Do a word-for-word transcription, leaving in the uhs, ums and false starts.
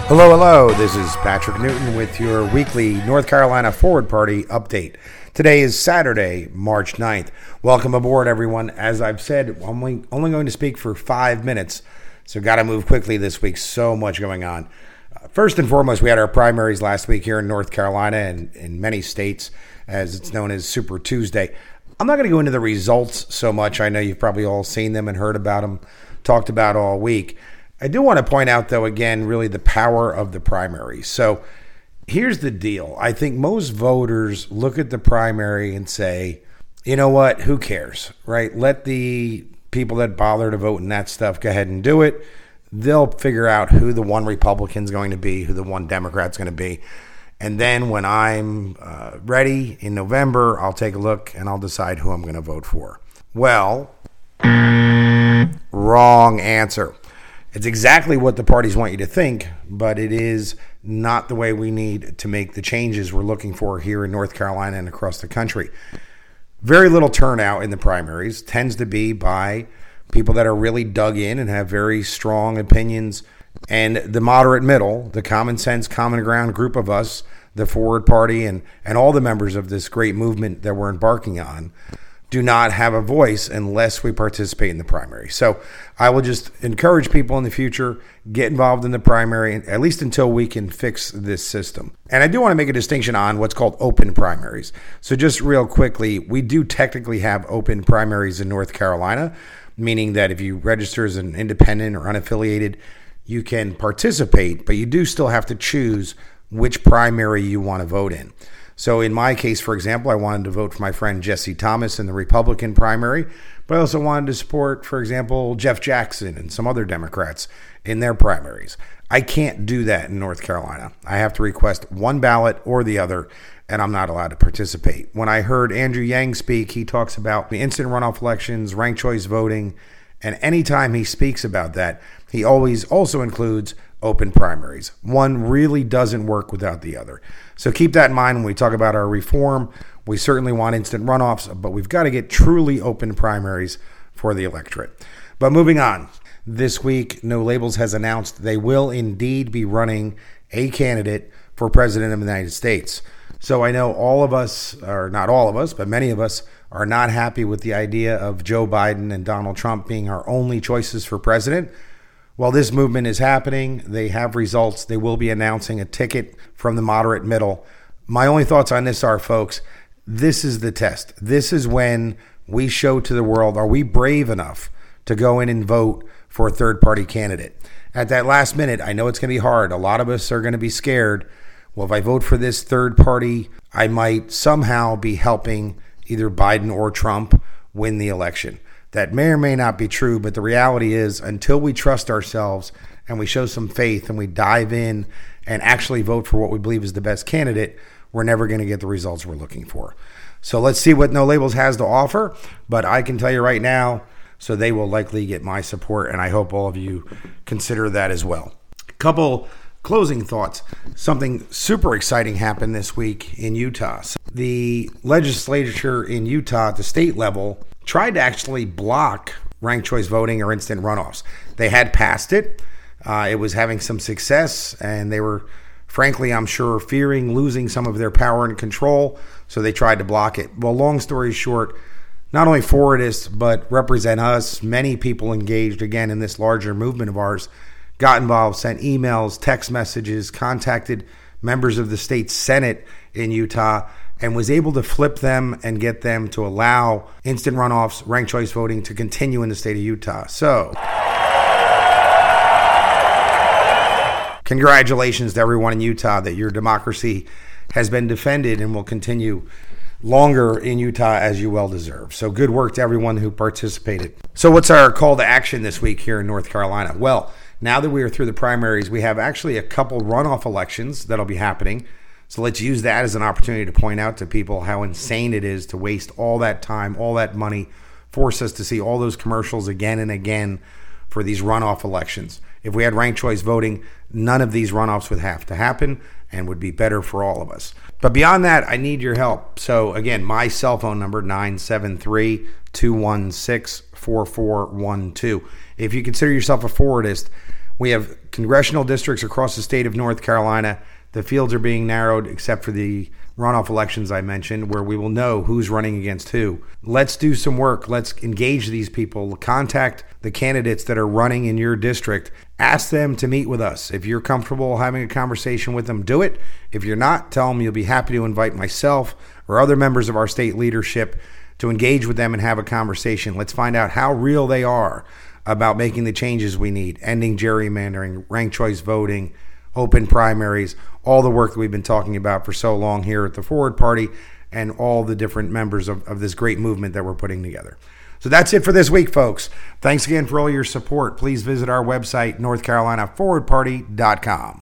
Hello, hello. This is Patrick Newton with your weekly North Carolina Forward Party update. Today is Saturday, March ninth. Welcome aboard, everyone. As I've said, I'm only, only going to speak for five minutes, so got to move quickly this week. So much going on. Uh, first and foremost, we had our primaries last week here in North Carolina and in many states, as it's known as Super Tuesday. I'm not going to go into the results so much. I know you've probably all seen them and heard about them, talked about all week. I do want to point out, though, again, really the power of the primary. So here's the deal. I think most voters look at the primary and say, you know what, who cares, right? Let the people that bother to vote and that stuff go ahead and do it. They'll figure out who the one Republican's going to be, who the one Democrat's going to be. And then when I'm uh, ready in November, I'll take a look and I'll decide who I'm going to vote for. Well, wrong answer. It's exactly what the parties want you to think, but it is not the way we need to make the changes we're looking for here in North Carolina and across the country. Very little turnout in the primaries tends to be by people that are really dug in and have very strong opinions. And the moderate middle, the common sense, common ground group of us, the Forward Party and, and all the members of this great movement that we're embarking on, do not have a voice unless we participate in the primary. So I will just encourage people in the future, get involved in the primary, at least until we can fix this system. And I do want to make a distinction on what's called open primaries. So just real quickly, we do technically have open primaries in North Carolina, meaning that if you register as an independent or unaffiliated, you can participate, but you do still have to choose which primary you want to vote in. So in my case, for example, I wanted to vote for my friend Jesse Thomas in the Republican primary, but I also wanted to support, for example, Jeff Jackson and some other Democrats in their primaries. I can't do that in North Carolina. I have to request one ballot or the other, and I'm not allowed to participate. When I heard Andrew Yang speak, he talks about the instant runoff elections, ranked choice voting, and anytime he speaks about that, he always also includes open primaries. One really doesn't work without the other. So keep that in mind when we talk about our reform. We certainly want instant runoffs, but we've got to get truly open primaries for the electorate. But moving on, this week, No Labels has announced they will indeed be running a candidate for president of the United States. So I know all of us, or not all of us, but many of us are not happy with the idea of Joe Biden and Donald Trump being our only choices for president. Well, this movement is happening. They have results. They will be announcing a ticket from the moderate middle. My only thoughts on this are, folks, this is the test. This is when we show to the world, are we brave enough to go in and vote for a third-party candidate? At that last minute, I know it's going to be hard. A lot of us are going to be scared. Well, if I vote for this third party, I might somehow be helping either Biden or Trump win the election. That may or may not be true, but the reality is until we trust ourselves and we show some faith and we dive in and actually vote for what we believe is the best candidate, we're never going to get the results we're looking for. So let's see what No Labels has to offer, but I can tell you right now, so they will likely get my support, and I hope all of you consider that as well. A couple closing thoughts. Something super exciting happened this week in Utah. The legislature in Utah at the state level tried to actually block ranked choice voting or instant runoffs. They had passed it. Uh, it was having some success, and they were, frankly, I'm sure, fearing losing some of their power and control, so they tried to block it. Well, long story short, not only Forwardists, but Represent Us, many people engaged, again, in this larger movement of ours, got involved, sent emails, text messages, contacted members of the state Senate in Utah, and was able to flip them and get them to allow instant runoffs, ranked choice voting to continue in the state of Utah. So, congratulations to everyone in Utah that your democracy has been defended and will continue longer in Utah as you well deserve. So good work to everyone who participated. So what's our call to action this week here in North Carolina? Well, now that we are through the primaries, we have actually a couple runoff elections that'll be happening. So let's use that as an opportunity to point out to people how insane it is to waste all that time, all that money, force us to see all those commercials again and again for these runoff elections. If we had ranked choice voting, none of these runoffs would have to happen and would be better for all of us. But beyond that, I need your help. So again, my cell phone number, nine seven three, two one six, four four one two. If you consider yourself a forwardist, We have congressional districts across the state of North Carolina. The fields are being narrowed except for the runoff elections I mentioned, where we will know who's running against who. Let's do some work. Let's engage these people. Contact the candidates that are running in your district. Ask them to meet with us. If you're comfortable having a conversation with them, do it. If you're not, tell them you'll be happy to invite myself or other members of our state leadership to engage with them and have a conversation. Let's find out how real they are about making the changes we need, ending gerrymandering, ranked choice voting, open primaries, all the work that we've been talking about for so long here at the Forward Party and all the different members of, of this great movement that we're putting together. So that's it for this week, folks. Thanks again for all your support. Please visit our website, north carolina forward party dot com.